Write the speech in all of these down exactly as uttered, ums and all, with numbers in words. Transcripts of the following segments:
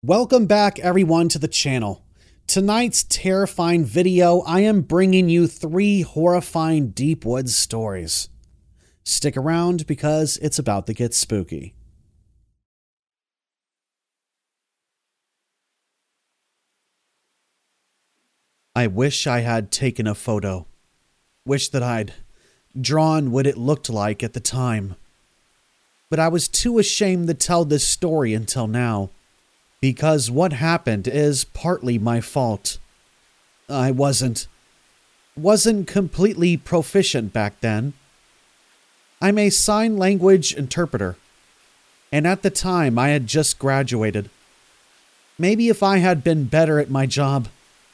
Welcome back everyone to the channel. Tonight's terrifying video, I am bringing you three horrifying deep woods stories. Stick around because it's about to get spooky. I wish I had taken a photo. Wish that I'd drawn what it looked like at the time. But I was too ashamed to tell this story until now. Because what happened is partly my fault. I wasn't, wasn't completely proficient back then. I'm a sign language interpreter, and at the time I had just graduated. Maybe if I had been better at my job.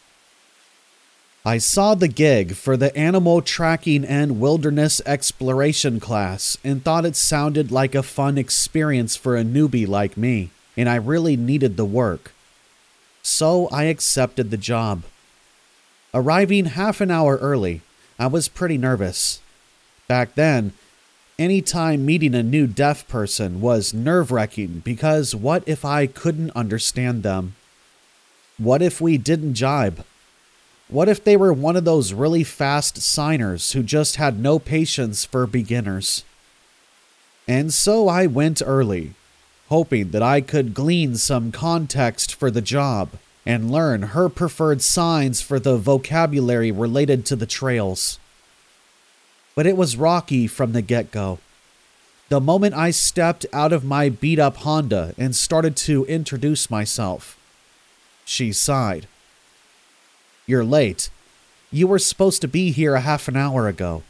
I saw the gig for the Animal Tracking and Wilderness Exploration class and thought it sounded like a fun experience for a newbie like me. And I really needed the work. So I accepted the job. Arriving half an hour early, I was pretty nervous. Back then, any time meeting a new deaf person was nerve-wracking because what if I couldn't understand them? What if we didn't jibe? What if they were one of those really fast signers who just had no patience for beginners? And so I went early, hoping that I could glean some context for the job and learn her preferred signs for the vocabulary related to the trails. But it was rocky from the get-go. The moment I stepped out of my beat-up Honda and started to introduce myself, she sighed. "You're late. You were supposed to be here a half an hour ago."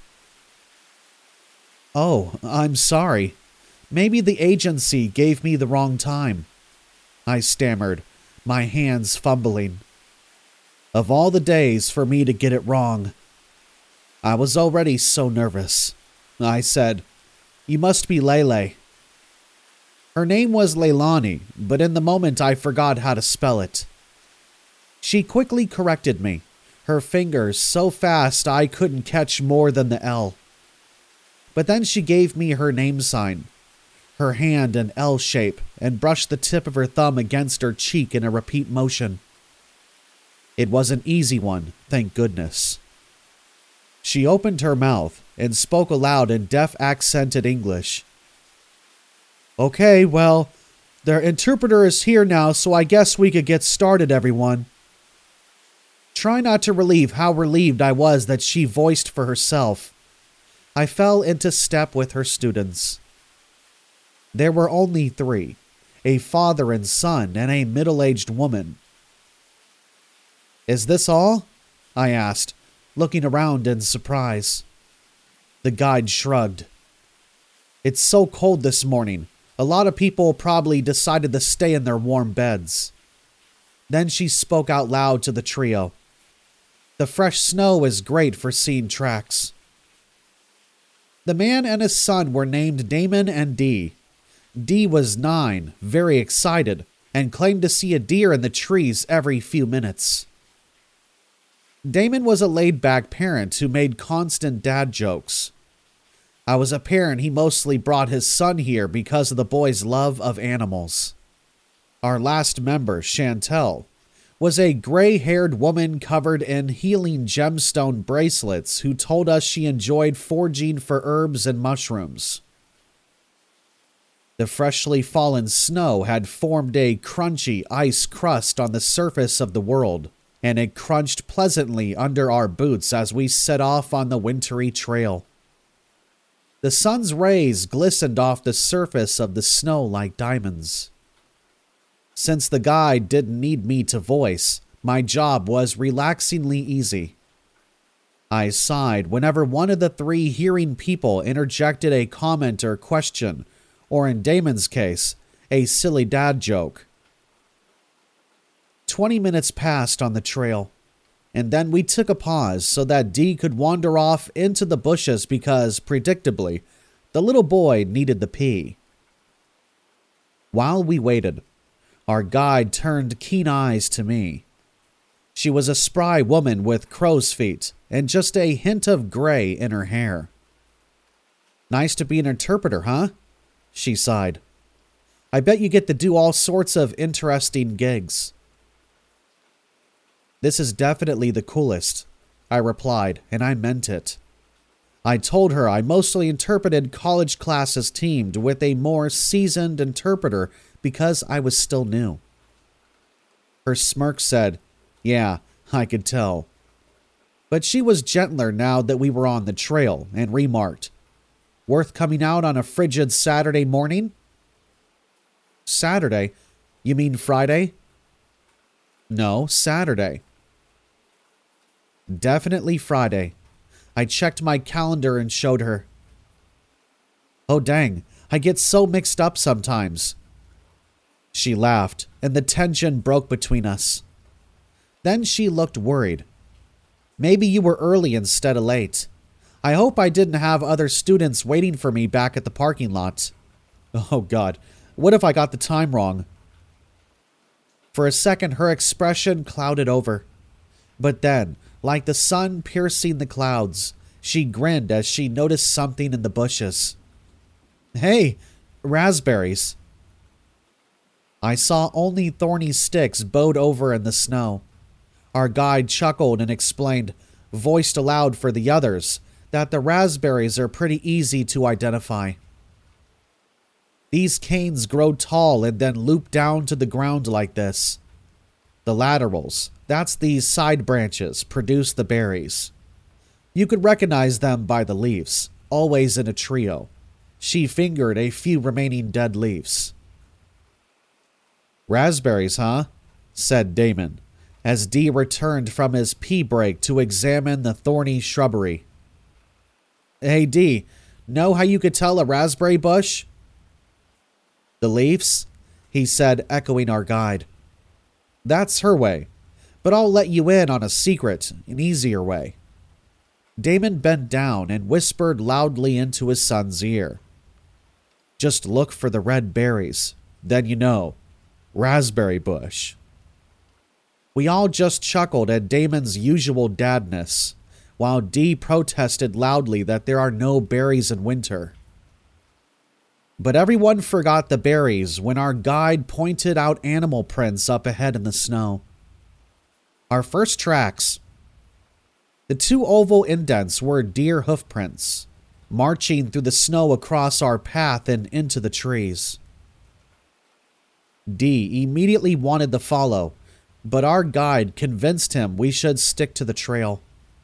"Oh, I'm sorry. Maybe the agency gave me the wrong time," I stammered, my hands fumbling. Of all the days for me to get it wrong. I was already so nervous. I said, "You must be Lele." Her name was Leilani, but in the moment I forgot how to spell it. She quickly corrected me, her fingers so fast I couldn't catch more than the L. But then she gave me her name sign, her hand an L shape, and brushed the tip of her thumb against her cheek in a repeat motion. It was an easy one, thank goodness. She opened her mouth and spoke aloud in deaf-accented English. "Okay, well, their interpreter is here now, so I guess we could get started, everyone." Try not to relieve how relieved I was that she voiced for herself. I fell into step with her students. There were only three, a father and son and a middle-aged woman. "Is this all?" I asked, looking around in surprise. The guide shrugged. "It's so cold this morning. A lot of people probably decided to stay in their warm beds." Then she spoke out loud to the trio. "The fresh snow is great for seeing tracks." The man and his son were named Damon and Dee. Dee was nine, very excited, and claimed to see a deer in the trees every few minutes. Damon was a laid-back parent who made constant dad jokes. I was apparent he mostly brought his son here because of the boy's love of animals. Our last member, Chantel, was a gray-haired woman covered in healing gemstone bracelets who told us she enjoyed foraging for herbs and mushrooms. The freshly fallen snow had formed a crunchy ice crust on the surface of the world, and it crunched pleasantly under our boots as we set off on the wintry trail. The sun's rays glistened off the surface of the snow like diamonds. Since the guide didn't need me to voice, my job was relaxingly easy. I sighed whenever one of the three hearing people interjected a comment or question, or in Damon's case, a silly dad joke. Twenty minutes passed on the trail, and then we took a pause so that Dee could wander off into the bushes because, predictably, the little boy needed the pee. While we waited, our guide turned keen eyes to me. She was a spry woman with crow's feet and just a hint of gray in her hair. "Nice to be an interpreter, huh?" she sighed. I bet you get to do all sorts of interesting gigs. This is definitely the coolest, I replied, and I meant it. I told her I mostly interpreted college classes teamed with a more seasoned interpreter because I was still new. Her smirk said, "Yeah, I could tell." But she was gentler now that we were on the trail and remarked, "Worth coming out on a frigid Saturday morning?" Saturday? You mean Friday? No, Saturday. Definitely Friday. I checked my calendar and showed her. Oh dang, I get so mixed up sometimes. She laughed, and the tension broke between us. Then she looked worried. Maybe you were early instead of late. I hope I didn't have other students waiting for me back at the parking lot. Oh God, what if I got the time wrong? For a second, her expression clouded over. But then, like the sun piercing the clouds, she grinned as she noticed something in the bushes. Hey, raspberries. I saw only thorny sticks bowed over in the snow. Our guide chuckled and explained, voiced aloud for the others, that the raspberries are pretty easy to identify. These canes grow tall and then loop down to the ground like this. The laterals, that's these side branches, produce the berries. You could recognize them by the leaves, always in a trio. She fingered a few remaining dead leaves. Raspberries, huh? Said Damon, as Dee returned from his pee break to examine the thorny shrubbery. Hey Dee, know how you could tell a raspberry bush? The leaves? He said, echoing our guide. That's her way, but I'll let you in on a secret, an easier way. Damon bent down and whispered loudly into his son's ear. Just look for the red berries, then you know. Raspberry bush. We all just chuckled at Damon's usual dadness, while Dee protested loudly that there are no berries in winter. But everyone forgot the berries when our guide pointed out animal prints up ahead in the snow. Our first tracks. The two oval indents were deer hoof prints, marching through the snow across our path and into the trees. Dee immediately wanted to follow, but our guide convinced him we should stick to the trail.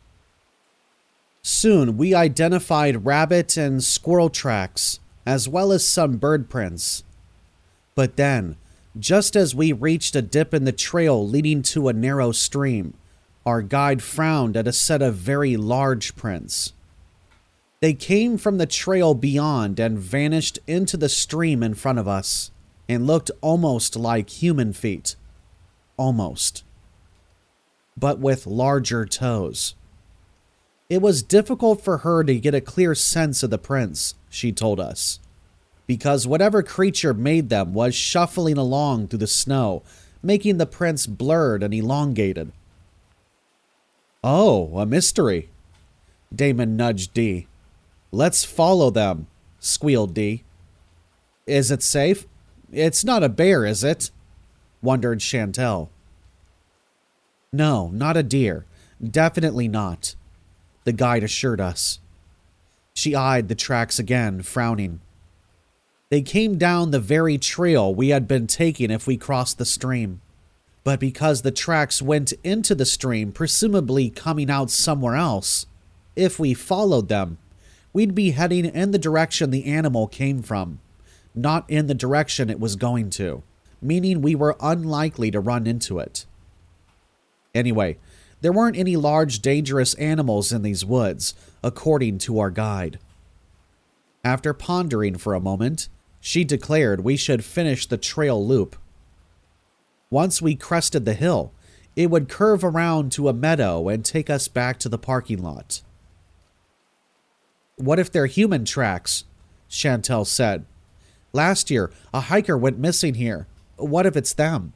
Soon we identified rabbit and squirrel tracks, as well as some bird prints. But then, just as we reached a dip in the trail leading to a narrow stream, our guide frowned at a set of very large prints. They came from the trail beyond and vanished into the stream in front of us, and looked almost like human feet. Almost. But with larger toes. It was difficult for her to get a clear sense of the prints, she told us, because whatever creature made them was shuffling along through the snow, making the prints blurred and elongated. Oh, a mystery. Damon nudged Dee. Let's follow them, squealed Dee. Is it safe? It's not a bear, is it? Wondered Chantel. No, not a deer. Definitely not, the guide assured us. She eyed the tracks again, frowning. They came down the very trail we had been taking if we crossed the stream. But because the tracks went into the stream, presumably coming out somewhere else, if we followed them, we'd be heading in the direction the animal came from, not in the direction it was going to, meaning we were unlikely to run into it. Anyway, there weren't any large dangerous animals in these woods, according to our guide. After pondering for a moment, she declared we should finish the trail loop. Once we crested the hill, it would curve around to a meadow and take us back to the parking lot. What if they're human tracks? Chantel said. Last year, a hiker went missing here. What if it's them?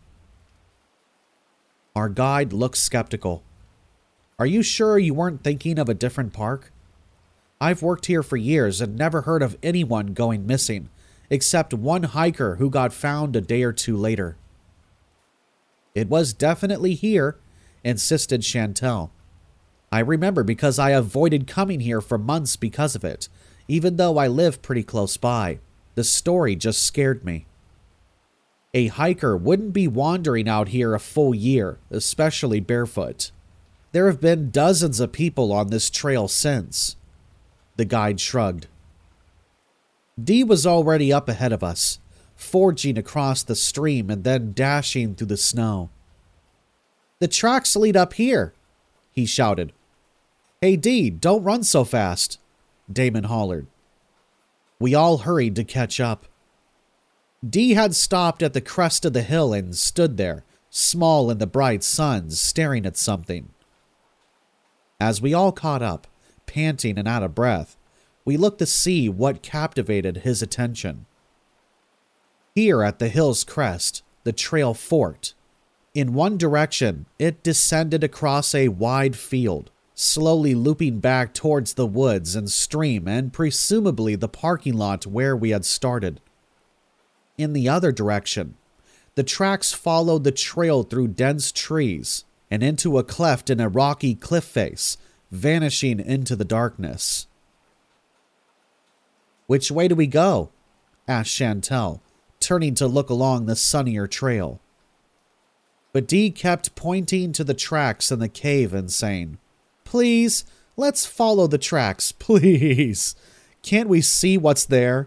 Our guide looked skeptical. Are you sure you weren't thinking of a different park? I've worked here for years and never heard of anyone going missing, except one hiker who got found a day or two later. It was definitely here, insisted Chantel. I remember because I avoided coming here for months because of it, even though I live pretty close by. The story just scared me. A hiker wouldn't be wandering out here a full year, especially barefoot. There have been dozens of people on this trail since. The guide shrugged. Dee was already up ahead of us, forging across the stream and then dashing through the snow. The tracks lead up here, he shouted. Hey Dee, don't run so fast, Damon hollered. We all hurried to catch up. Dee had stopped at the crest of the hill and stood there, small in the bright sun, staring at something. As we all caught up, panting and out of breath, we looked to see what captivated his attention. Here at the hill's crest, the trail forked. In one direction, it descended across a wide field, slowly looping back towards the woods and stream and presumably the parking lot where we had started. In the other direction, the tracks followed the trail through dense trees and into a cleft in a rocky cliff face, vanishing into the darkness. Which way do we go? Asked Chantel, turning to look along the sunnier trail. But Dee kept pointing to the tracks in the cave and saying, Please, let's follow the tracks, please. Can't we see what's there?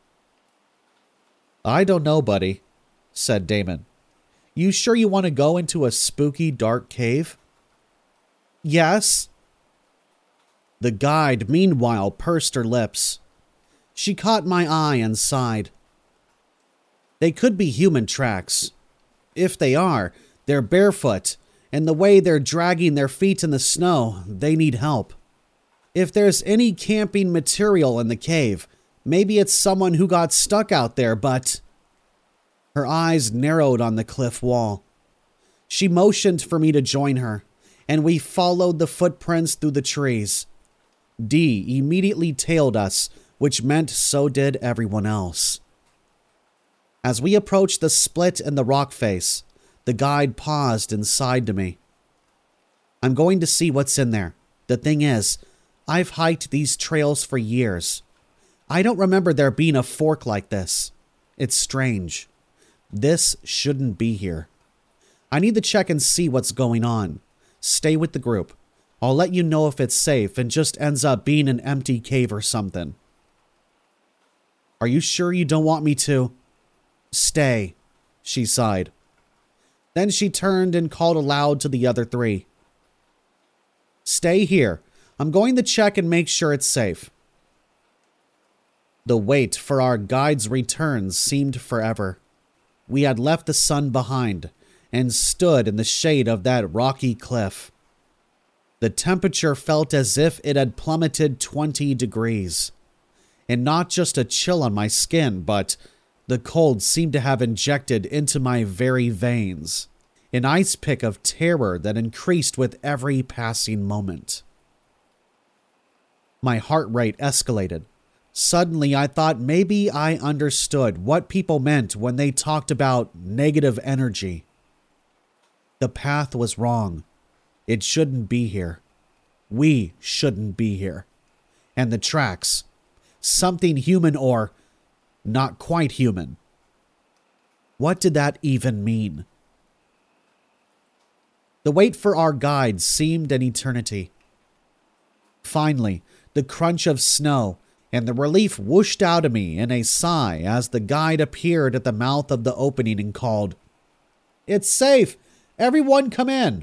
I don't know, buddy, said Damon. You sure you want to go into a spooky, dark cave? Yes. The guide, meanwhile, pursed her lips. She caught my eye and sighed. They could be human tracks. If they are, they're barefoot, and the way they're dragging their feet in the snow, they need help. If there's any camping material in the cave, maybe it's someone who got stuck out there, but... Her eyes narrowed on the cliff wall. She motioned for me to join her, and we followed the footprints through the trees. Dee immediately tailed us, which meant so did everyone else. As we approached the split in the rock face, the guide paused and sighed to me. I'm going to see what's in there. The thing is, I've hiked these trails for years. I don't remember there being a fork like this. It's strange. This shouldn't be here. I need to check and see what's going on. Stay with the group. I'll let you know if it's safe and just ends up being an empty cave or something. Are you sure you don't want me to? Stay, she sighed. Then she turned and called aloud to the other three. Stay here. I'm going to check and make sure it's safe. The wait for our guide's return seemed forever. We had left the sun behind and stood in the shade of that rocky cliff. The temperature felt as if it had plummeted twenty degrees. And not just a chill on my skin, but the cold seemed to have injected into my very veins. An ice pick of terror that increased with every passing moment. My heart rate escalated. Suddenly, I thought maybe I understood what people meant when they talked about negative energy. The path was wrong. It shouldn't be here. We shouldn't be here. And the tracks. Something human or not quite human. What did that even mean? The wait for our guide seemed an eternity. Finally, the crunch of snow and the relief whooshed out of me in a sigh as the guide appeared at the mouth of the opening and called, It's safe! Everyone come in!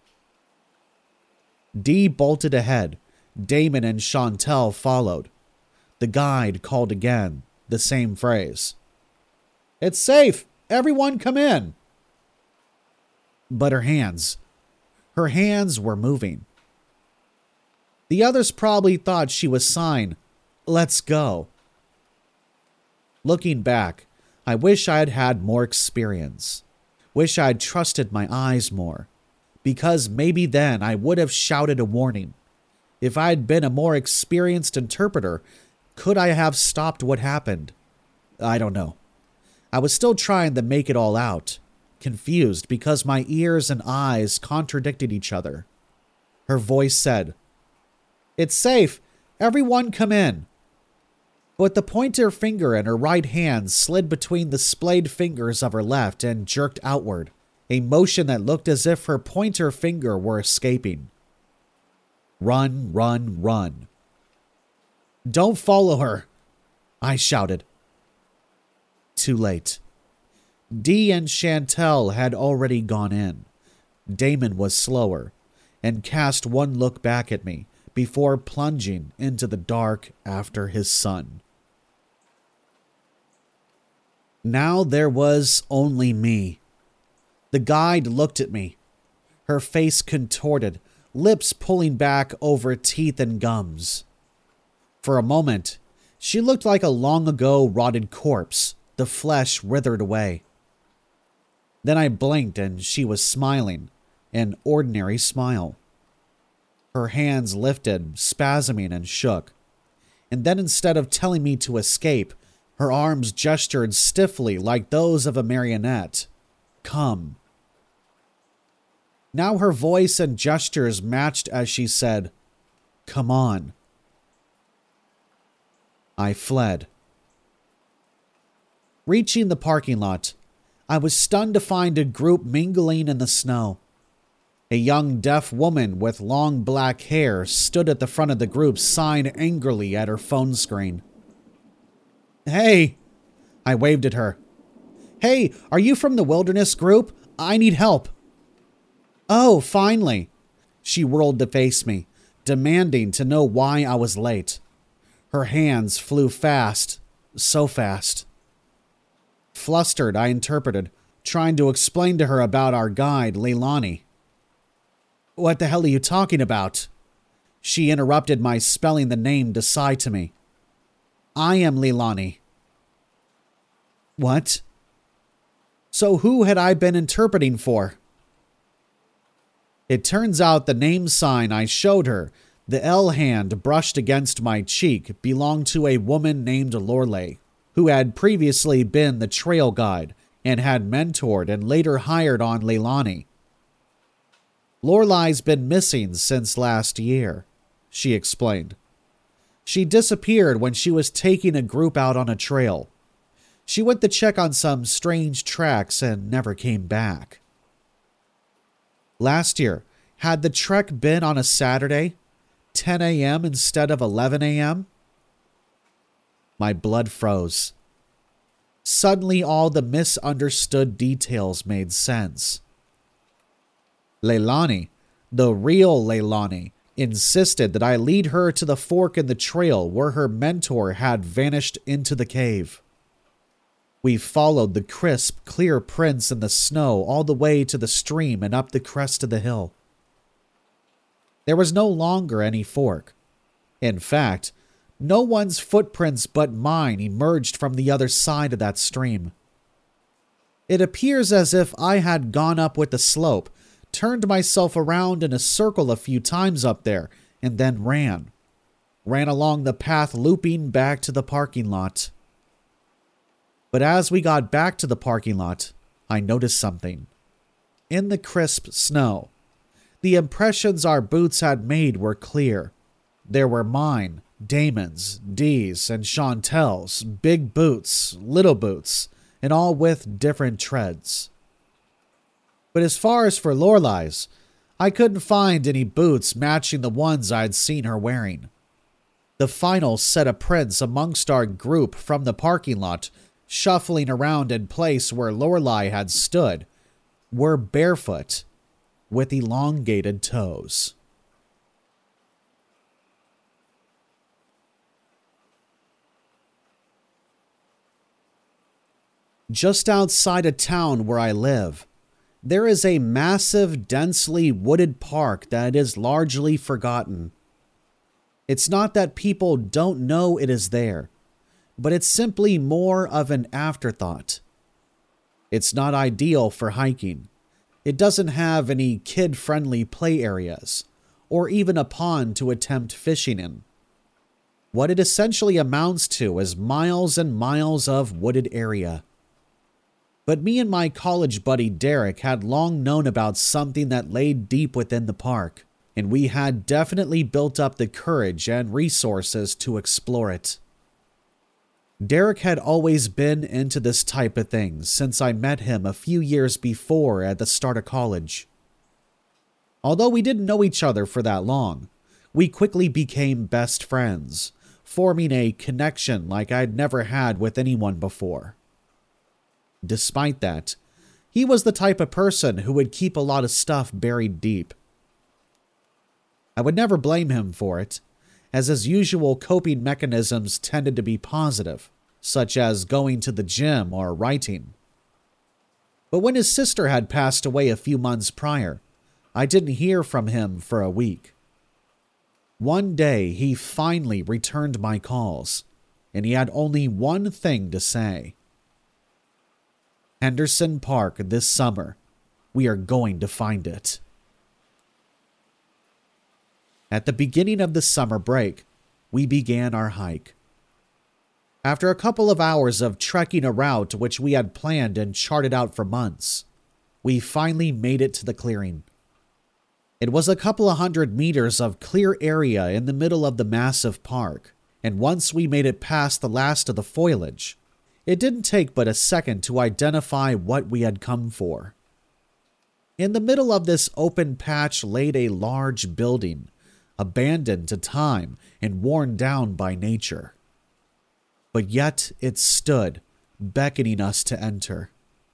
Dee bolted ahead. Damon and Chantel followed. The guide called again, the same phrase. It's safe! Everyone come in! But her hands, her hands were moving. The others probably thought she was sighing, Let's go. Looking back, I wish I had had more experience. Wish I had trusted my eyes more. Because maybe then I would have shouted a warning. If I had been a more experienced interpreter, could I have stopped what happened? I don't know. I was still trying to make it all out, confused because my ears and eyes contradicted each other. Her voice said, "It's safe. Everyone come in." But the pointer finger in her right hand slid between the splayed fingers of her left and jerked outward, a motion that looked as if her pointer finger were escaping. "Run, run, run." "Don't follow her," I shouted. Too late. Dee and Chantel had already gone in. Damon was slower and cast one look back at me before plunging into the dark after his son. Now there was only me. The guide looked at me, her face contorted, lips pulling back over teeth and gums. For a moment, she looked like a long-ago rotted corpse, the flesh withered away. Then I blinked and she was smiling, an ordinary smile. Her hands lifted, spasming and shook. And then instead of telling me to escape, her arms gestured stiffly like those of a marionette. Come. Now her voice and gestures matched as she said, "Come on." I fled. Reaching the parking lot, I was stunned to find a group mingling in the snow. A young deaf woman with long black hair stood at the front of the group, sighing angrily at her phone screen. "Hey!" I waved at her. "Hey, are you from the wilderness group? I need help." "Oh, finally." She whirled to face me, demanding to know why I was late. Her hands flew fast, so fast. Flustered, I interpreted, trying to explain to her about our guide, Leilani. "What the hell are you talking about?" She interrupted my spelling the name to sigh to me. "I am Leilani." What? So who had I been interpreting for? It turns out the name sign I showed her, the L hand brushed against my cheek, belonged to a woman named Lorelei, who had previously been the trail guide and had mentored and later hired on Leilani. "Lorelei's been missing since last year," she explained. "She disappeared when she was taking a group out on a trail. She went to check on some strange tracks and never came back." Last year, had the trek been on a Saturday, ten a.m. instead of eleven a.m.? My blood froze. Suddenly all the misunderstood details made sense. Leilani, the real Leilani, insisted that I lead her to the fork in the trail where her mentor had vanished into the cave. We followed the crisp, clear prints in the snow all the way to the stream and up the crest of the hill. There was no longer any fork. In fact, no one's footprints but mine emerged from the other side of that stream. It appears as if I had gone up with the slope, turned myself around in a circle a few times up there, and then ran. Ran along the path looping back to the parking lot. But as we got back to the parking lot, I noticed something. In the crisp snow, the impressions our boots had made were clear. There were mine, Damon's, Dee's, and Chantel's, big boots, little boots, and all with different treads. But as far as for Lorelei's, I couldn't find any boots matching the ones I'd seen her wearing. The final set of prints amongst our group from the parking lot, shuffling around in place where Lorelei had stood, were barefoot, with elongated toes. Just outside of town where I live, there is a massive, densely wooded park that is largely forgotten. It's not that people don't know it is there, but it's simply more of an afterthought. It's not ideal for hiking. It doesn't have any kid-friendly play areas, or even a pond to attempt fishing in. What it essentially amounts to is miles and miles of wooded area. But me and my college buddy Derek had long known about something that lay deep within the park, and we had definitely built up the courage and resources to explore it. Derek had always been into this type of thing since I met him a few years before at the start of college. Although we didn't know each other for that long, we quickly became best friends, forming a connection like I'd never had with anyone before. Despite that, he was the type of person who would keep a lot of stuff buried deep. I would never blame him for it, as his usual coping mechanisms tended to be positive, such as going to the gym or writing. But when his sister had passed away a few months prior, I didn't hear from him for a week. One day, he finally returned my calls, and he had only one thing to say. Henderson Park this summer. We are going to find it. At the beginning of the summer break, we began our hike. After a couple of hours of trekking a route which we had planned and charted out for months, we finally made it to the clearing. It was a couple of hundred meters of clear area in the middle of the massive park, and once we made it past the last of the foliage, it didn't take but a second to identify what we had come for. In the middle of this open patch laid a large building, abandoned to time and worn down by nature. But yet it stood, beckoning us to enter.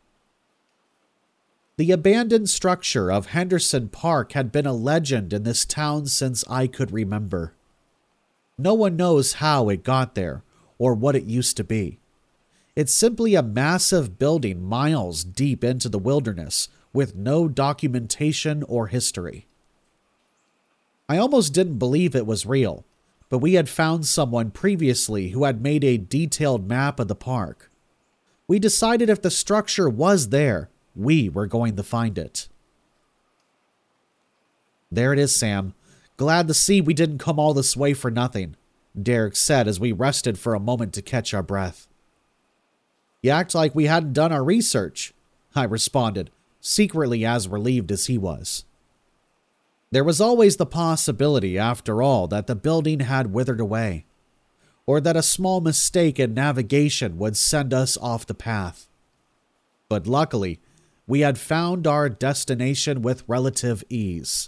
The abandoned structure of Henderson Park had been a legend in this town since I could remember. No one knows how it got there or what it used to be. It's simply a massive building miles deep into the wilderness with no documentation or history. I almost didn't believe it was real, but we had found someone previously who had made a detailed map of the park. We decided if the structure was there, we were going to find it. There it is, Sam. Glad to see we didn't come all this way for nothing, Derek said as we rested for a moment to catch our breath. You act like we hadn't done our research, I responded, secretly as relieved as he was. There was always the possibility, after all, that the building had withered away, or that a small mistake in navigation would send us off the path. But luckily, we had found our destination with relative ease.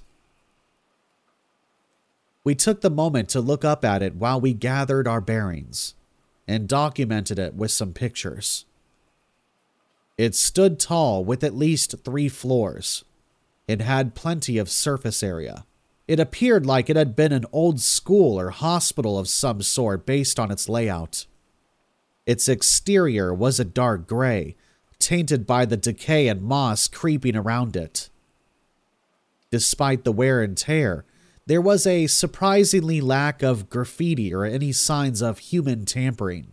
We took the moment to look up at it while we gathered our bearings, and documented it with some pictures. It stood tall with at least three floors. It had plenty of surface area. It appeared like it had been an old school or hospital of some sort based on its layout. Its exterior was a dark gray, tainted by the decay and moss creeping around it. Despite the wear and tear, there was a surprisingly lack of graffiti or any signs of human tampering.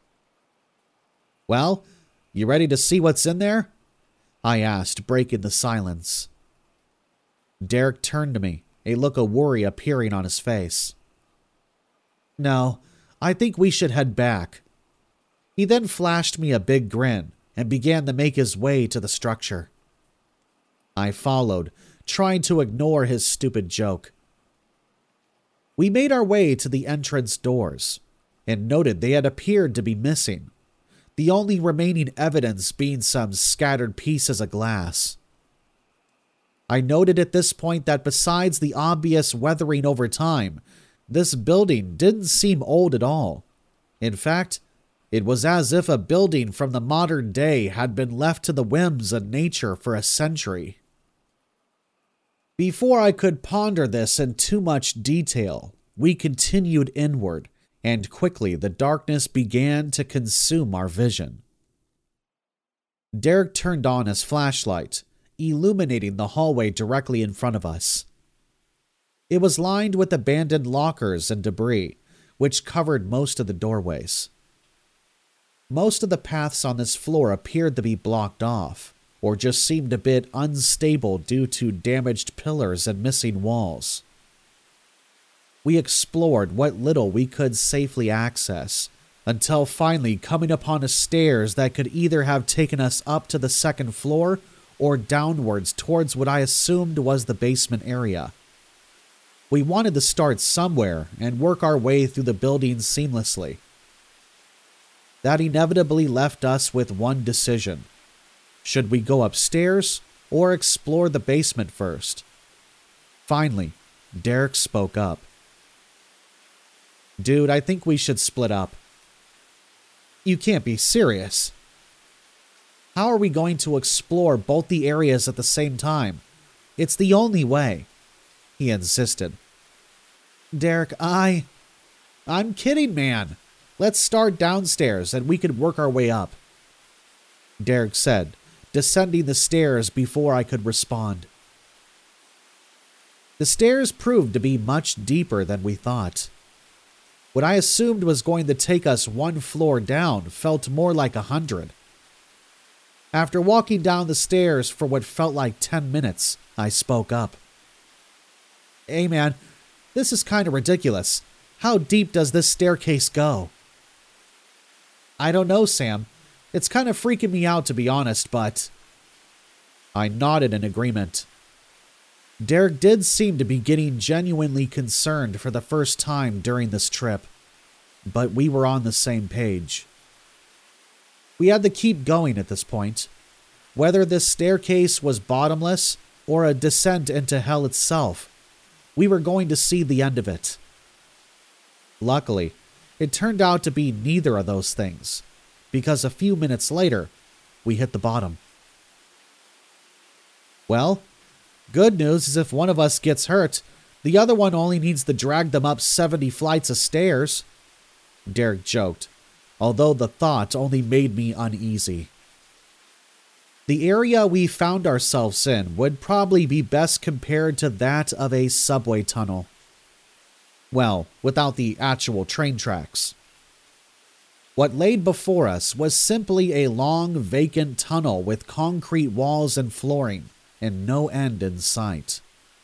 Well, you ready to see what's in there? I asked, breaking the silence. Derek turned to me, a look of worry appearing on his face. No, I think we should head back. He then flashed me a big grin and began to make his way to the structure. I followed, trying to ignore his stupid joke. We made our way to the entrance doors and noted they had appeared to be missing, the only remaining evidence being some scattered pieces of glass. I noted at this point that besides the obvious weathering over time, this building didn't seem old at all. In fact, it was as if a building from the modern day had been left to the whims of nature for a century. Before I could ponder this in too much detail, we continued inward, and quickly the darkness began to consume our vision. Derek turned on his flashlight, illuminating the hallway directly in front of us. It was lined with abandoned lockers and debris, which covered most of the doorways. Most of the paths on this floor appeared to be blocked off, or just seemed a bit unstable due to damaged pillars and missing walls. We explored what little we could safely access, until finally coming upon a stairs that could either have taken us up to the second floor or downwards towards what I assumed was the basement area. We wanted to start somewhere and work our way through the building seamlessly. That inevitably left us with one decision. Should we go upstairs or explore the basement first? Finally, Derek spoke up. "Dude, I think we should split up." "You can't be serious." "How are we going to explore both the areas at the same time? It's the only way," he insisted. "Derek, I... I'm kidding, man. Let's start downstairs and we could work our way up," Derek said, descending the stairs before I could respond. The stairs proved to be much deeper than we thought. What I assumed was going to take us one floor down felt more like a hundred. After walking down the stairs for what felt like ten minutes, I spoke up. "Hey man, this is kind of ridiculous. How deep does this staircase go?" "I don't know, Sam. It's kind of freaking me out, to be honest, but..." I nodded in agreement. Derek did seem to be getting genuinely concerned for the first time during this trip, but we were on the same page. We had to keep going at this point. Whether this staircase was bottomless or a descent into hell itself, we were going to see the end of it. Luckily, it turned out to be neither of those things, because a few minutes later, we hit the bottom. Well, good news is if one of us gets hurt, the other one only needs to drag them up seventy flights of stairs, Derek joked, although the thought only made me uneasy. The area we found ourselves in would probably be best compared to that of a subway tunnel. Well, without the actual train tracks. What laid before us was simply a long, vacant tunnel with concrete walls and flooring, and no end in sight.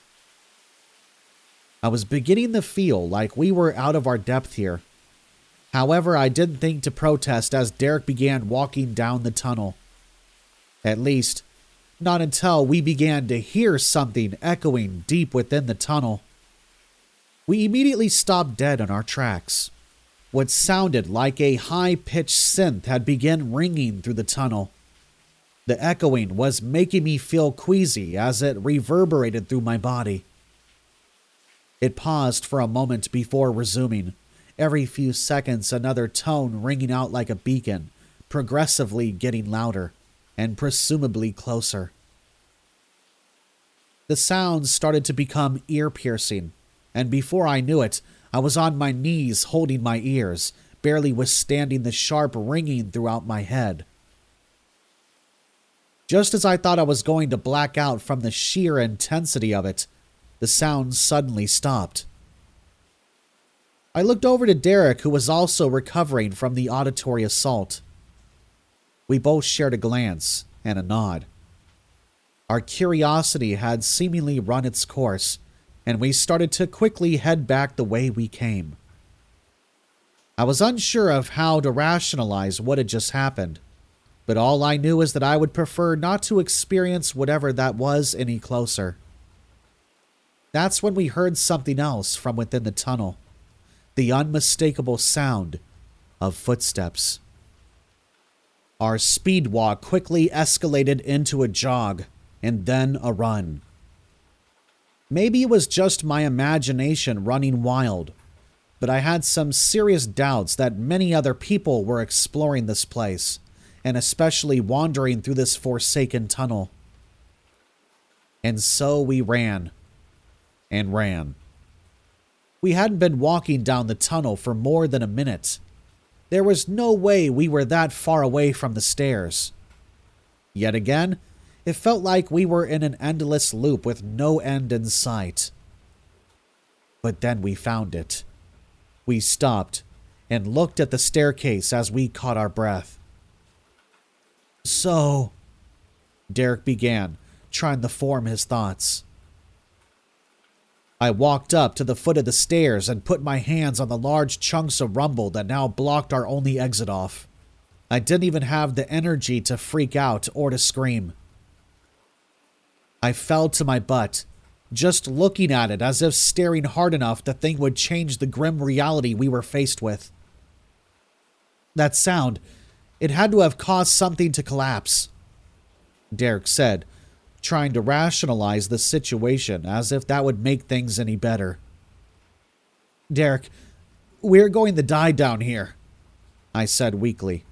I was beginning to feel like we were out of our depth here. However, I didn't think to protest as Derek began walking down the tunnel. At least, not until we began to hear something echoing deep within the tunnel. We immediately stopped dead in our tracks. What sounded like a high-pitched synth had begun ringing through the tunnel. The echoing was making me feel queasy as it reverberated through my body. It paused for a moment before resuming, every few seconds another tone ringing out like a beacon, progressively getting louder, and presumably closer. The sounds started to become ear-piercing, and before I knew it, I was on my knees holding my ears, barely withstanding the sharp ringing throughout my head. Just as I thought I was going to black out from the sheer intensity of it, the sound suddenly stopped. I looked over to Derek, who was also recovering from the auditory assault. We both shared a glance and a nod. Our curiosity had seemingly run its course, and we started to quickly head back the way we came. I was unsure of how to rationalize what had just happened, but all I knew is that I would prefer not to experience whatever that was any closer. That's when we heard something else from within the tunnel, the unmistakable sound of footsteps. Our speed walk quickly escalated into a jog, and then a run. Maybe it was just my imagination running wild, but I had some serious doubts that many other people were exploring this place, and especially wandering through this forsaken tunnel. And so we ran, and ran. We hadn't been walking down the tunnel for more than a minute. There was no way we were that far away from the stairs. Yet again, it felt like we were in an endless loop with no end in sight. But then we found it. We stopped and looked at the staircase as we caught our breath. So, Derek began, trying to form his thoughts. I walked up to the foot of the stairs and put my hands on the large chunks of rumble that now blocked our only exit off. I didn't even have the energy to freak out or to scream. I fell to my butt, just looking at it as if staring hard enough the thing would change the grim reality we were faced with. That sound, it had to have caused something to collapse, Derek said, trying to rationalize the situation as if that would make things any better. Derek, we're going to die down here, I said weakly.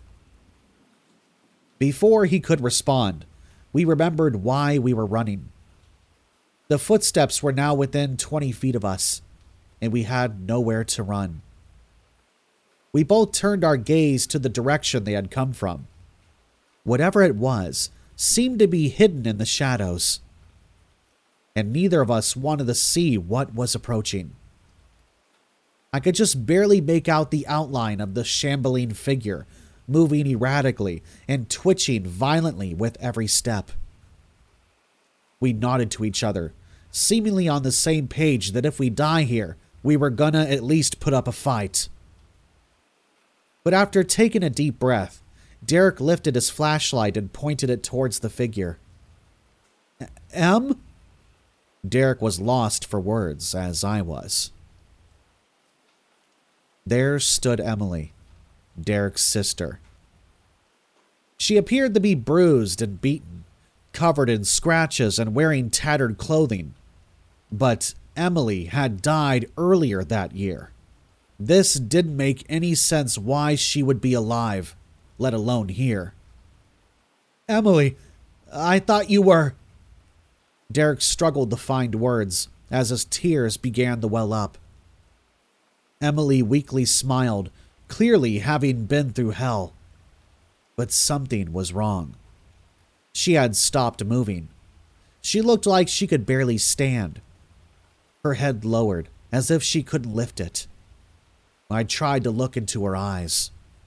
Before he could respond, we remembered why we were running. The footsteps were now within twenty feet of us, and we had nowhere to run. We both turned our gaze to the direction they had come from. Whatever it was seemed to be hidden in the shadows, and neither of us wanted to see what was approaching. I could just barely make out the outline of the shambling figure, moving erratically and twitching violently with every step. We nodded to each other, seemingly on the same page that if we die here, we were gonna at least put up a fight. But after taking a deep breath, Derek lifted his flashlight and pointed it towards the figure. Em? Derek was lost for words, as I was. There stood Emily, Derek's sister. She appeared to be bruised and beaten, covered in scratches and wearing tattered clothing. But Emily had died earlier that year. This didn't make any sense why she would be alive, let alone here. Emily, I thought you were... Derek struggled to find words as his tears began to well up. Emily weakly smiled, clearly having been through hell. But something was wrong. She had stopped moving. She looked like she could barely stand. Her head lowered, as if she couldn't lift it. I tried to look into her eyes.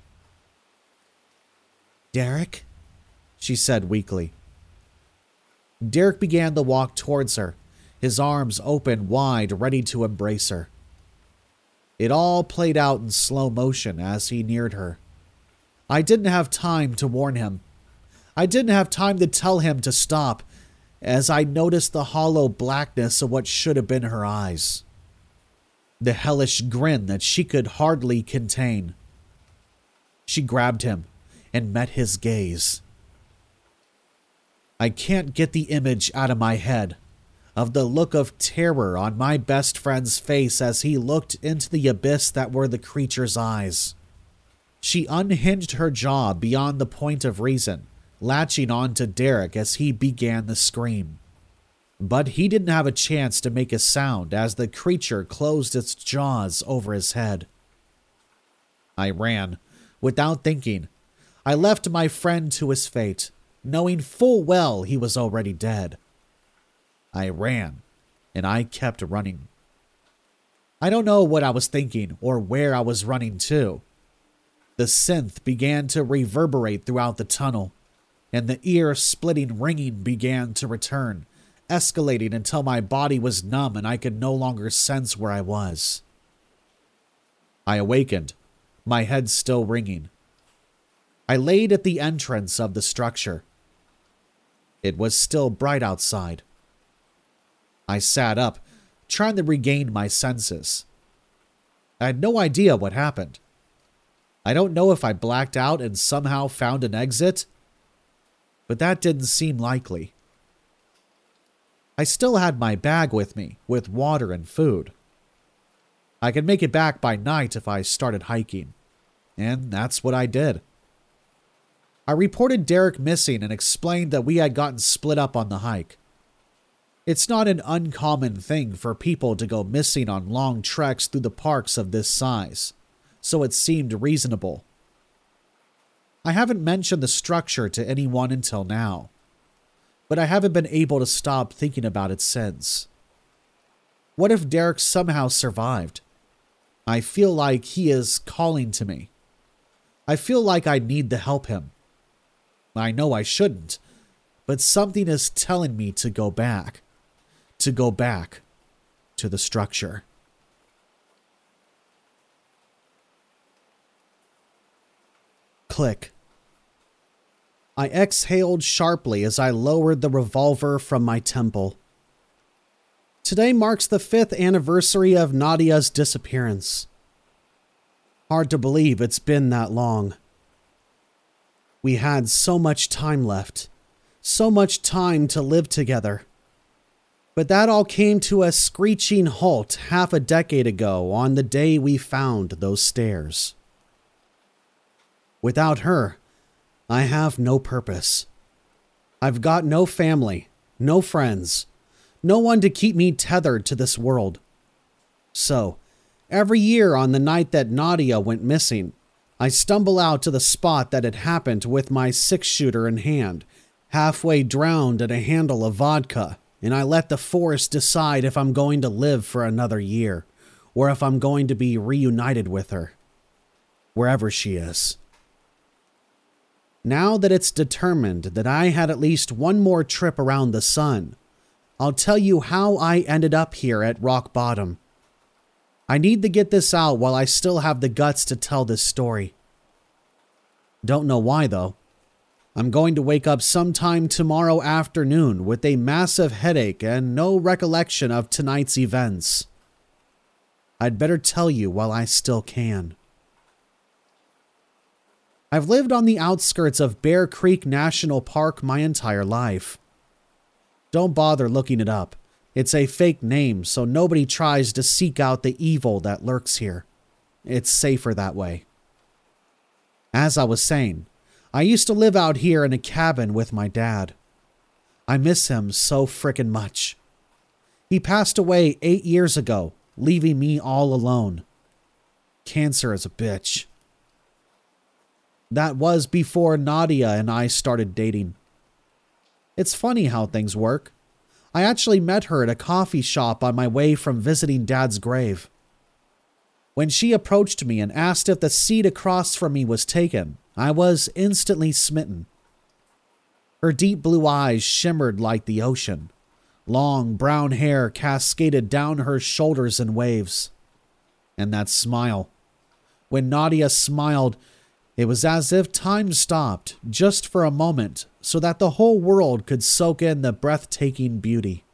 Derek? She said weakly. Derek began to walk towards her, his arms open wide, ready to embrace her. It all played out in slow motion as he neared her. I didn't have time to warn him. I didn't have time to tell him to stop, as I noticed the hollow blackness of what should have been her eyes. The hellish grin that she could hardly contain. She grabbed him and met his gaze. I can't get the image out of my head of the look of terror on my best friend's face as he looked into the abyss that were the creature's eyes. She unhinged her jaw beyond the point of reason, latching on to Derek as he began to scream. But he didn't have a chance to make a sound as the creature closed its jaws over his head. I ran, without thinking. I left my friend to his fate, knowing full well he was already dead. I ran, and I kept running. I don't know what I was thinking or where I was running to. The synth began to reverberate throughout the tunnel, and the ear-splitting ringing began to return, escalating until my body was numb and I could no longer sense where I was. I awakened, my head still ringing. I laid at the entrance of the structure. It was still bright outside. I sat up, trying to regain my senses. I had no idea what happened. I don't know if I blacked out and somehow found an exit, but that didn't seem likely. I still had my bag with me, with water and food. I could make it back by night if I started hiking, and that's what I did. I reported Derek missing and explained that we had gotten split up on the hike. It's not an uncommon thing for people to go missing on long treks through the parks of this size, so it seemed reasonable. I haven't mentioned the structure to anyone until now, but I haven't been able to stop thinking about it since. What if Derek somehow survived? I feel like he is calling to me. I feel like I need to help him. I know I shouldn't, but something is telling me to go back. To go back. to the structure. Click. I exhaled sharply as I lowered the revolver from my temple. Today marks the fifth anniversary of Nadia's disappearance. Hard to believe it's been that long. We had so much time left, so much time to live together. But that all came to a screeching halt half a decade ago on the day we found those stairs. Without her, I have no purpose. I've got no family, no friends, no one to keep me tethered to this world. So, every year on the night that Nadia went missing, I stumble out to the spot that had happened with my six-shooter in hand, halfway drowned in a handle of vodka, and I let the forest decide if I'm going to live for another year, or if I'm going to be reunited with her, wherever she is. Now that it's determined that I had at least one more trip around the sun, I'll tell you how I ended up here at rock bottom. I need to get this out while I still have the guts to tell this story. Don't know why, though. I'm going to wake up sometime tomorrow afternoon with a massive headache and no recollection of tonight's events. I'd better tell you while I still can. I've lived on the outskirts of Bear Creek National Park my entire life. Don't bother looking it up. It's a fake name, so nobody tries to seek out the evil that lurks here. It's safer that way. As I was saying, I used to live out here in a cabin with my dad. I miss him so frickin' much. He passed away eight years ago, leaving me all alone. Cancer is a bitch. That was before Nadia and I started dating. It's funny how things work. I actually met her at a coffee shop on my way from visiting Dad's grave. When she approached me and asked if the seat across from me was taken, I was instantly smitten. Her deep blue eyes shimmered like the ocean. Long brown hair cascaded down her shoulders in waves. And that smile. When Nadia smiled, it was as if time stopped just for a moment so that the whole world could soak in the breathtaking beauty.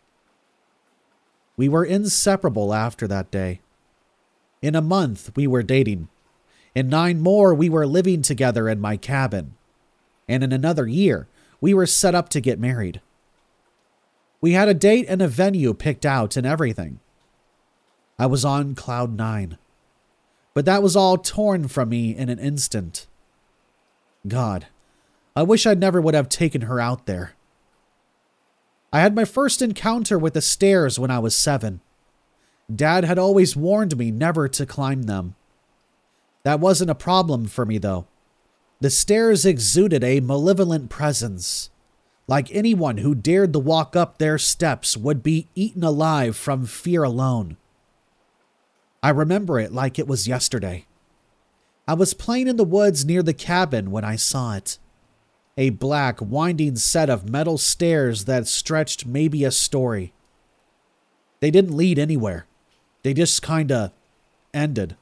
We were inseparable after that day. In a month, we were dating. In nine more, we were living together in my cabin. And in another year, we were set up to get married. We had a date and a venue picked out and everything. I was on cloud nine. But that was all torn from me in an instant. God, I wish I never would have taken her out there. I had my first encounter with the stairs when I was seven. Dad had always warned me never to climb them. That wasn't a problem for me, though. The stairs exuded a malevolent presence. Like anyone who dared to walk up their steps would be eaten alive from fear alone. I remember it like it was yesterday. I was playing in the woods near the cabin when I saw it. A black, winding set of metal stairs that stretched maybe a story. They didn't lead anywhere. They just kinda ended.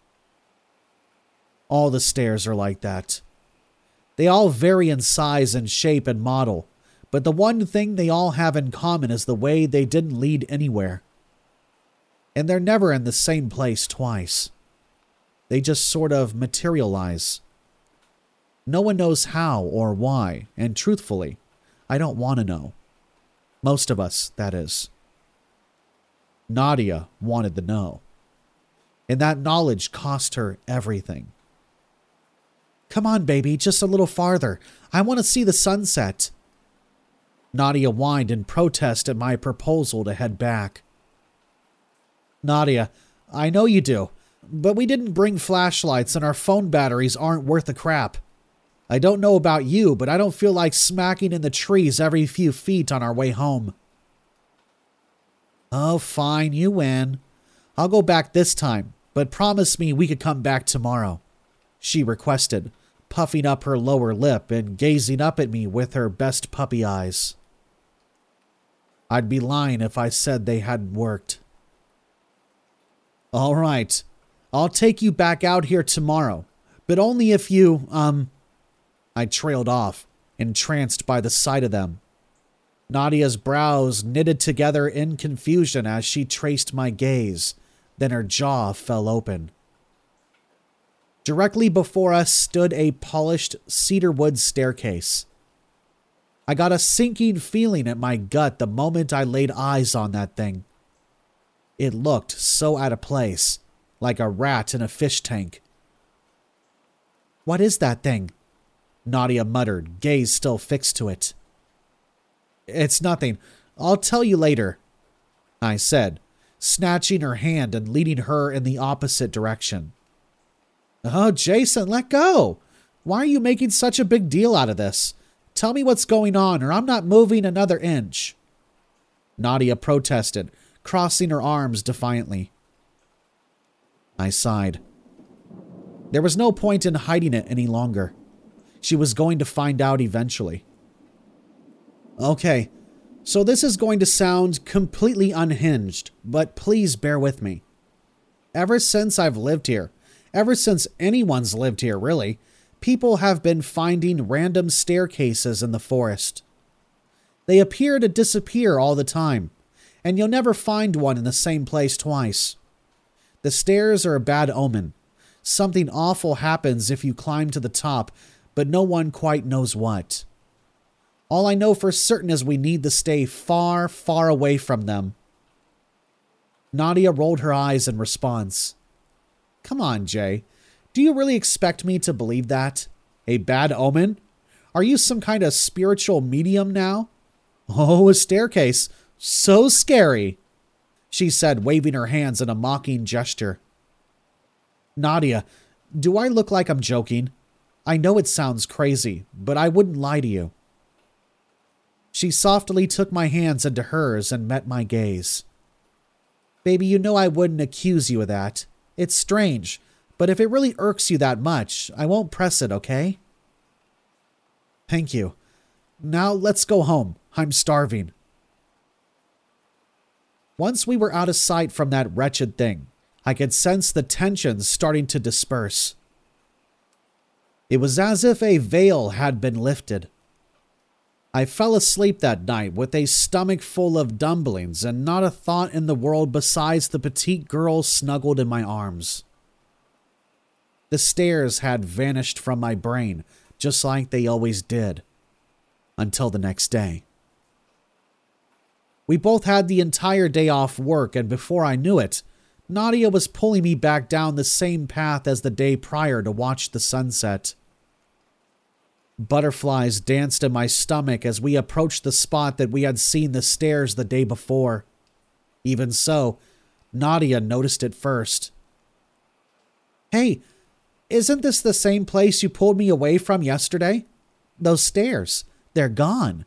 All the stairs are like that. They all vary in size and shape and model, but the one thing they all have in common is the way they didn't lead anywhere. And they're never in the same place twice. They just sort of materialize. No one knows how or why, and truthfully, I don't want to know. Most of us, that is. Nadia wanted to know. And that knowledge cost her everything. Come on, baby, just a little farther. I want to see the sunset. Nadia whined in protest at my proposal to head back. Nadia, I know you do, but we didn't bring flashlights and our phone batteries aren't worth a crap. I don't know about you, but I don't feel like smacking in the trees every few feet on our way home. Oh, fine, you win. I'll go back this time, but promise me we could come back tomorrow, she requested, puffing up her lower lip and gazing up at me with her best puppy eyes. I'd be lying if I said they hadn't worked. All right. I'll take you back out here tomorrow, but only if you, um... I trailed off, entranced by the sight of them. Nadia's brows knitted together in confusion as she traced my gaze, then her jaw fell open. Directly before us stood a polished cedarwood staircase. I got a sinking feeling at my gut the moment I laid eyes on that thing. It looked so out of place, like a rat in a fish tank. "What is that thing?" Nadia muttered, gaze still fixed to it. "It's nothing. I'll tell you later," I said, snatching her hand and leading her in the opposite direction. "Oh, Jason, let go! Why are you making such a big deal out of this? Tell me what's going on or I'm not moving another inch." Nadia protested, crossing her arms defiantly. I sighed. There was no point in hiding it any longer. She was going to find out eventually. Okay, so this is going to sound completely unhinged, but please bear with me. Ever since I've lived here, ever since anyone's lived here really, people have been finding random staircases in the forest. They appear to disappear all the time, and you'll never find one in the same place twice. The stairs are a bad omen. Something awful happens if you climb to the top, but no one quite knows what. All I know for certain is we need to stay far, far away from them. Nadia rolled her eyes in response. Come on, Jay. Do you really expect me to believe that? A bad omen? Are you some kind of spiritual medium now? Oh, a staircase. So scary, she said, waving her hands in a mocking gesture. Nadia, do I look like I'm joking? I know it sounds crazy, but I wouldn't lie to you. She softly took my hands into hers and met my gaze. Baby, you know I wouldn't accuse you of that. It's strange, but if it really irks you that much, I won't press it, okay? Thank you. Now let's go home. I'm starving. Once we were out of sight from that wretched thing, I could sense the tension starting to disperse. It was as if a veil had been lifted. I fell asleep that night with a stomach full of dumplings and not a thought in the world besides the petite girl snuggled in my arms. The stairs had vanished from my brain, just like they always did, until the next day. We both had the entire day off work, and before I knew it, Nadia was pulling me back down the same path as the day prior to watch the sunset. Butterflies danced in my stomach as we approached the spot that we had seen the stairs the day before. Even so, Nadia noticed it first. Hey, isn't this the same place you pulled me away from yesterday? Those stairs, they're gone.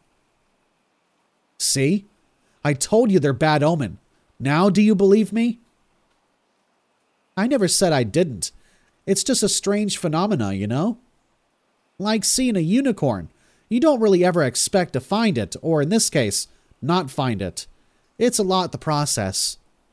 See? I told you they're bad omen. Now do you believe me? I never said I didn't. It's just a strange phenomena, you know? Like seeing a unicorn. You don't really ever expect to find it, or in this case, not find it. It's a lot the process.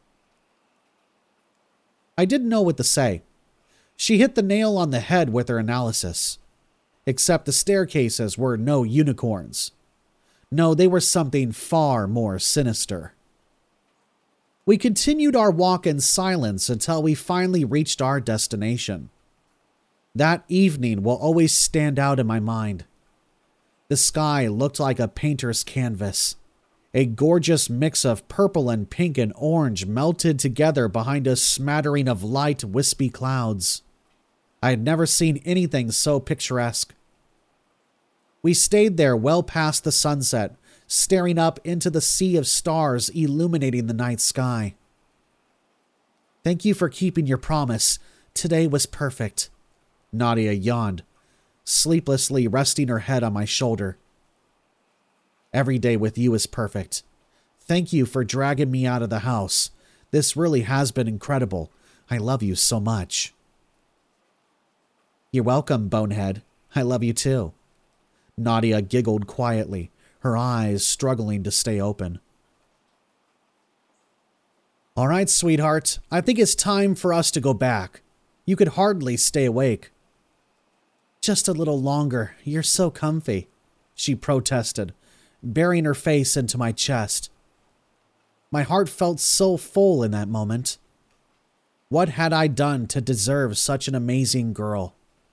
I didn't know what to say. She hit the nail on the head with her analysis. Except the staircases were no unicorns. No, they were something far more sinister. We continued our walk in silence until we finally reached our destination. That evening will always stand out in my mind. The sky looked like a painter's canvas. A gorgeous mix of purple and pink and orange melted together behind a smattering of light, wispy clouds. I had never seen anything so picturesque. We stayed there well past the sunset, staring up into the sea of stars illuminating the night sky. Thank you for keeping your promise. Today was perfect. Nadia yawned, sleeplessly resting her head on my shoulder. Every day with you is perfect. Thank you for dragging me out of the house. This really has been incredible. I love you so much. You're welcome, bonehead. I love you too. Nadia giggled quietly, her eyes struggling to stay open. All right, sweetheart, I think it's time for us to go back. You could hardly stay awake. Just a little longer. You're so comfy, she protested, burying her face into my chest. My heart felt so full in that moment. What had I done to deserve such an amazing girl?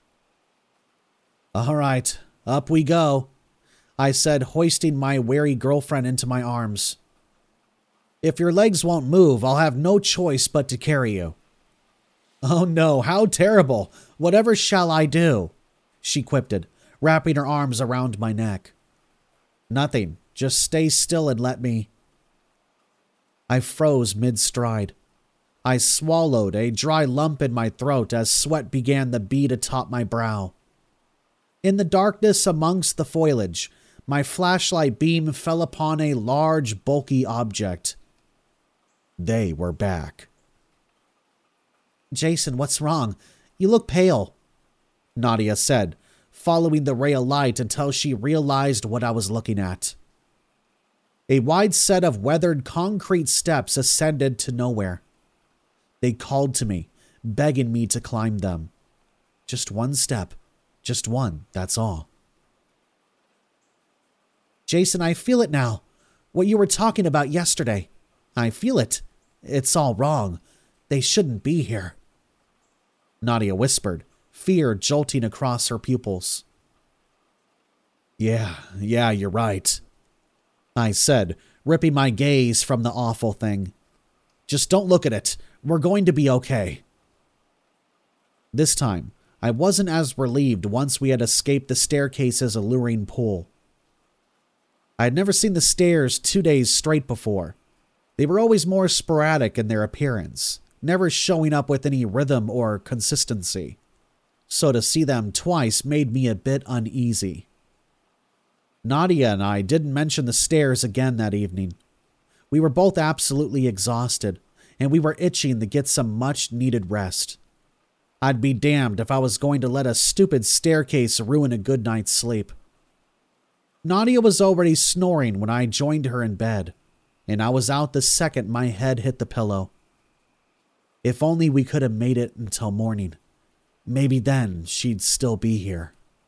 All right, up we go, I said, hoisting my weary girlfriend into my arms. If your legs won't move, I'll have no choice but to carry you. Oh no, how terrible. Whatever shall I do? She quipped, wrapping her arms around my neck. Nothing. Just stay still and let me. I froze mid-stride. I swallowed, a dry lump in my throat as sweat began to bead atop my brow. In the darkness amongst the foliage, my flashlight beam fell upon a large, bulky object. They were back. Jason, what's wrong? You look pale, Nadia said, following the ray of light until she realized what I was looking at. A wide set of weathered concrete steps ascended to nowhere. They called to me, begging me to climb them. Just one step. Just one, that's all. Jason, I feel it now. What you were talking about yesterday. I feel it. It's all wrong. They shouldn't be here. Nadia whispered, fear jolting across her pupils. Yeah, yeah, you're right, I said, ripping my gaze from the awful thing. Just don't look at it. We're going to be okay. This time, I wasn't as relieved once we had escaped the staircase's alluring pull. I had never seen the stairs two days straight before. They were always more sporadic in their appearance, never showing up with any rhythm or consistency. So to see them twice made me a bit uneasy. Nadia and I didn't mention the stairs again that evening. We were both absolutely exhausted, and we were itching to get some much-needed rest. I'd be damned if I was going to let a stupid staircase ruin a good night's sleep. Nadia was already snoring when I joined her in bed, and I was out the second my head hit the pillow. If only we could have made it until morning. Maybe then she'd still be here.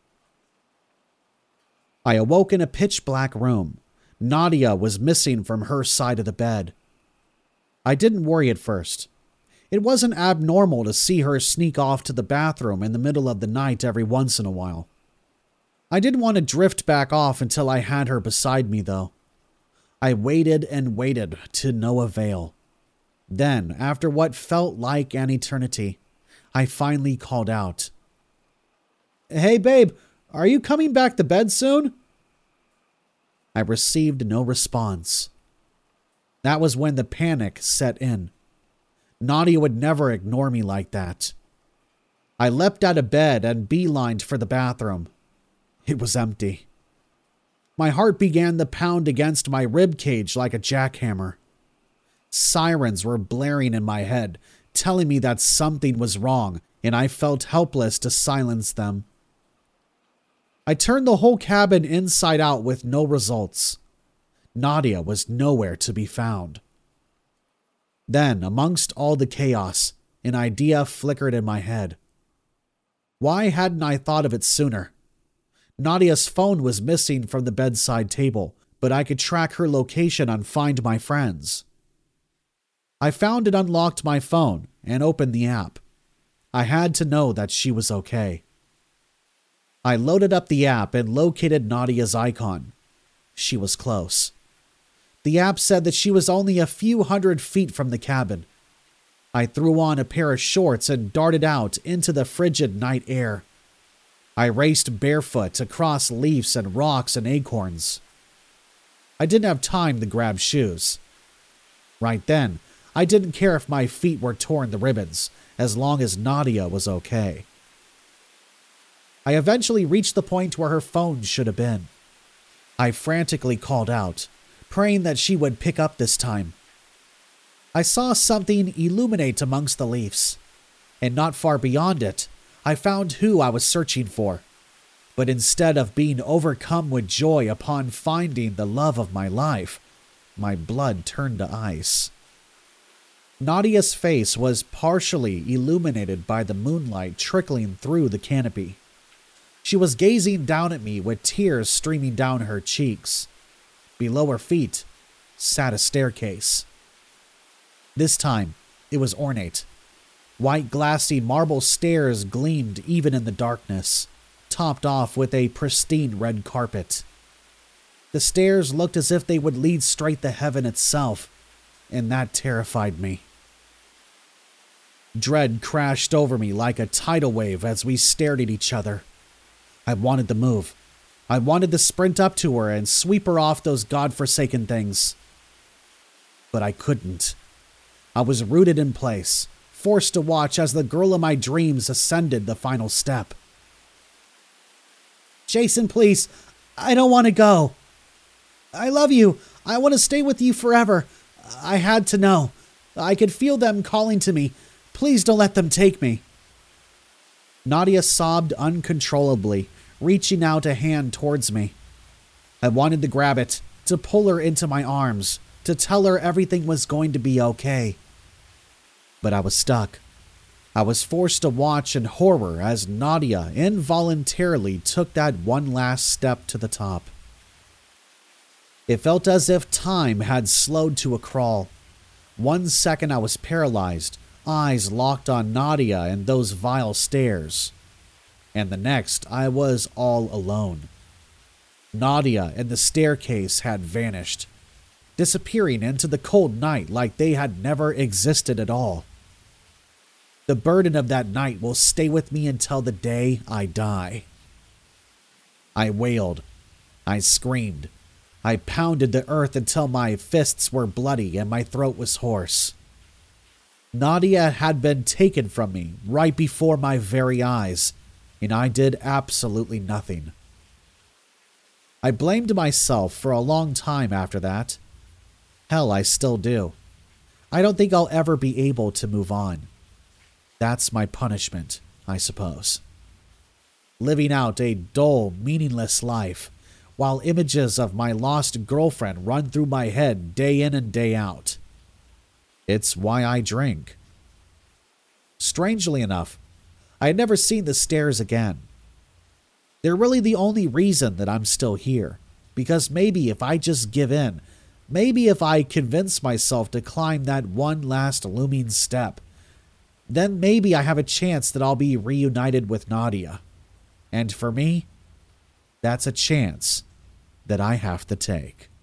I awoke in a pitch-black room. Nadia was missing from her side of the bed. I didn't worry at first. It wasn't abnormal to see her sneak off to the bathroom in the middle of the night every once in a while. I didn't want to drift back off until I had her beside me, though. I waited and waited to no avail. Then, after what felt like an eternity, I finally called out. Hey, babe, are you coming back to bed soon? I received no response. That was when the panic set in. Nadia would never ignore me like that. I leapt out of bed and beelined for the bathroom. It was empty. My heart began to pound against my ribcage like a jackhammer. Sirens were blaring in my head, telling me that something was wrong, and I felt helpless to silence them. I turned the whole cabin inside out with no results. Nadia was nowhere to be found. Then, amongst all the chaos, an idea flickered in my head. Why hadn't I thought of it sooner? Nadia's phone was missing from the bedside table, but I could track her location on Find My Friends. I found and unlocked my phone and opened the app. I had to know that she was okay. I loaded up the app and located Nadia's icon. She was close. The app said that she was only a few hundred feet from the cabin. I threw on a pair of shorts and darted out into the frigid night air. I raced barefoot across leaves and rocks and acorns. I didn't have time to grab shoes. Right then, I didn't care if my feet were torn to ribbons, as long as Nadia was okay. I eventually reached the point where her phone should have been. I frantically called out, praying that she would pick up this time. I saw something illuminate amongst the leaves, and not far beyond it, I found who I was searching for. But instead of being overcome with joy upon finding the love of my life, my blood turned to ice. Nadia's face was partially illuminated by the moonlight trickling through the canopy. She was gazing down at me with tears streaming down her cheeks. Below her feet sat a staircase. This time, it was ornate. White glassy marble stairs gleamed even in the darkness, topped off with a pristine red carpet. The stairs looked as if they would lead straight to heaven itself, and that terrified me. Dread crashed over me like a tidal wave as we stared at each other. I wanted to move. I wanted to sprint up to her and sweep her off those godforsaken things. But I couldn't. I was rooted in place, forced to watch as the girl of my dreams ascended the final step. Jason, please. I don't want to go. I love you. I want to stay with you forever. I had to know. I could feel them calling to me. Please don't let them take me. Nadia sobbed uncontrollably, reaching out a hand towards me. I wanted to grab it, to pull her into my arms, to tell her everything was going to be okay. But I was stuck. I was forced to watch in horror as Nadia involuntarily took that one last step to the top. It felt as if time had slowed to a crawl. One second I was paralyzed, eyes locked on Nadia and those vile stairs. And the next, I was all alone. Nadia and the staircase had vanished, disappearing into the cold night like they had never existed at all. The burden of that night will stay with me until the day I die. I wailed. I screamed. I pounded the earth until my fists were bloody and my throat was hoarse. Nadia had been taken from me right before my very eyes, and I did absolutely nothing. I blamed myself for a long time after that. Hell, I still do. I don't think I'll ever be able to move on. That's my punishment, I suppose. Living out a dull, meaningless life, while images of my lost girlfriend run through my head day in and day out. It's why I drink. Strangely enough, I had never seen the stairs again. They're really the only reason that I'm still here, because maybe if I just give in, maybe if I convince myself to climb that one last looming step, then maybe I have a chance that I'll be reunited with Nadia. And for me, that's a chance that I have to take.